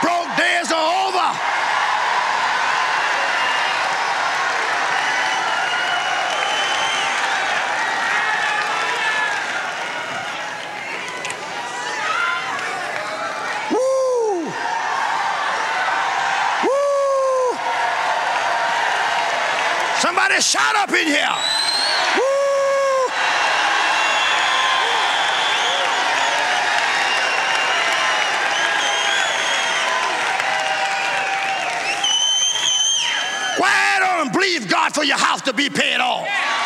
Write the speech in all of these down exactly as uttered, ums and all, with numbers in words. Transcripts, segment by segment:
broke days are over. Woo! Woo! Somebody shout up in here. Believe God for your house to be paid off.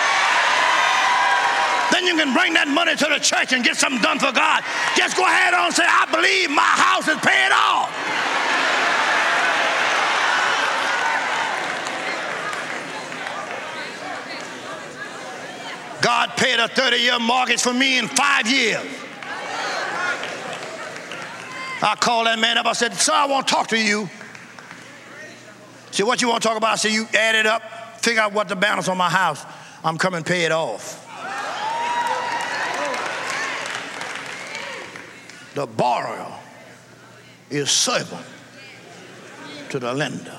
Then you can bring that money to the church and get something done for God. Just go ahead and say, I believe my house is paid off. God paid a thirty-year mortgage for me in five years. I called that man up. I said, sir, I want to talk to you. See, what you want to talk about? I said, you add it up, figure out what the balance on my house. I'm coming to pay it off. The borrower is servant to the lender.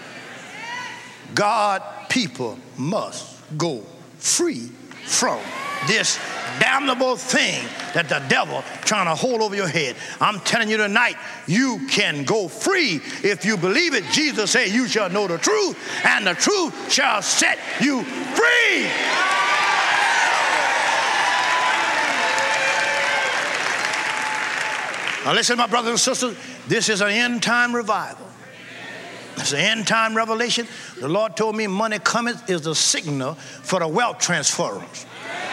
God, people must go free from this damnable thing that the devil trying to hold over your head. I'm telling you tonight, you can go free if you believe it. Jesus said, you shall know the truth, and the truth shall set you free. Now listen, my brothers and sisters, this is an end time revival. It's an end time revelation. The Lord told me money cometh is the signal for the wealth transference.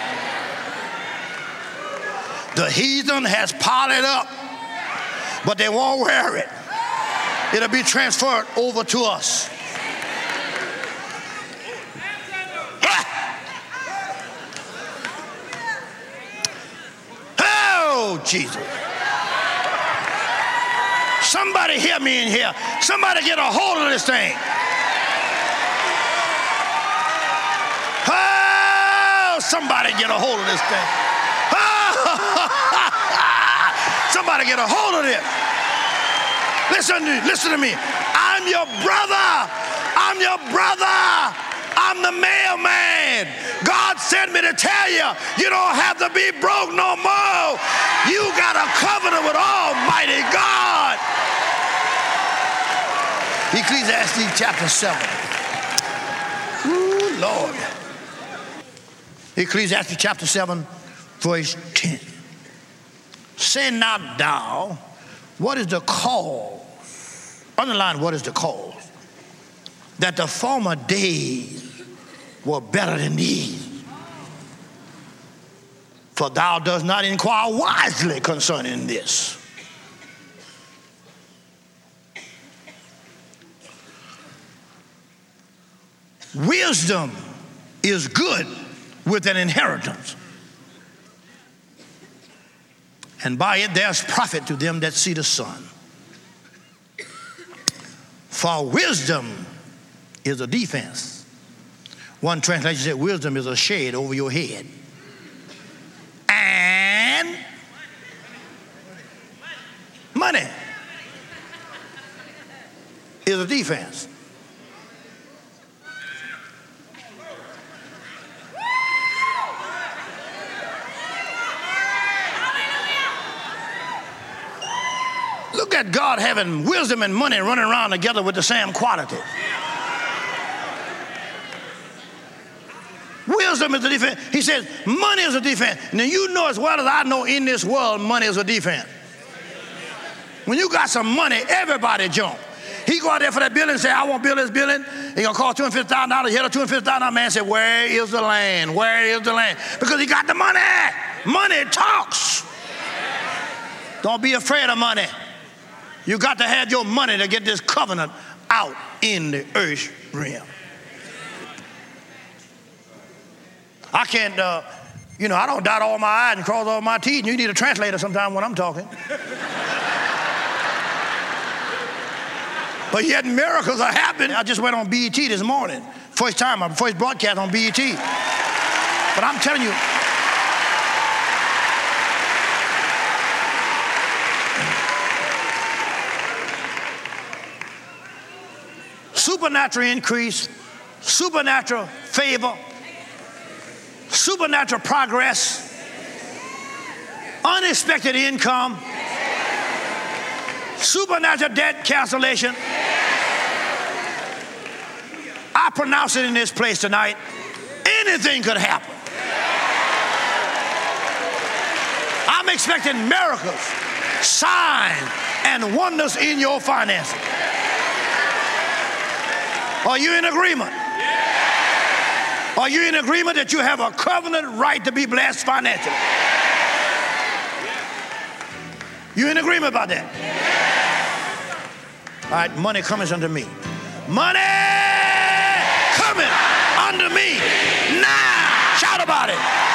The heathen has piled it up, but they won't wear it. It'll be transferred over to us. Oh, Jesus. Somebody hear me in here. Somebody get a hold of this thing. Oh, somebody get a hold of this thing. Somebody get a hold of this. Listen, listen to me. I'm your brother. I'm your brother. I'm the mailman. God sent me to tell you, you don't have to be broke no more. You got a covenant with Almighty God. Ecclesiastes chapter seven. Ooh, Lord. Ecclesiastes chapter seven, verse ten. Say not thou, what is the cause? Underline, what is the cause? That the former days were better than these. For thou dost not inquire wisely concerning this. Wisdom is good with an inheritance, and by it there's profit to them that see the sun. For wisdom is a defense. One translation said wisdom is a shade over your head. And money is a defense. Look at God having wisdom and money running around together with the same quality. Wisdom is a defense. He says money is a defense. Now you know as well as I know in this world, money is a defense. When you got some money, everybody jump. He go out there for that building and say, I want to build this building. He gonna call two hundred fifty thousand dollars. He had a two hundred fifty thousand dollars man said, where is the land? Where is the land? Because he got the money. Money talks. Don't be afraid of money. You got to have your money to get this covenant out in the earth realm. I can't, uh, you know, I don't dot all my I's and cross all my T's. You need a translator sometime when I'm talking. But yet miracles are happening. I just went on B E T this morning. First time, my first broadcast on B E T. But I'm telling you, supernatural increase, supernatural favor, supernatural progress, unexpected income, supernatural debt cancellation. I pronounce it in this place tonight. Anything could happen. I'm expecting miracles, signs, and wonders in your finances. Are you in agreement? Are you in agreement that you have a covenant right to be blessed financially? You in agreement about that? All right, money coming unto me. Money coming unto me now. Shout about it.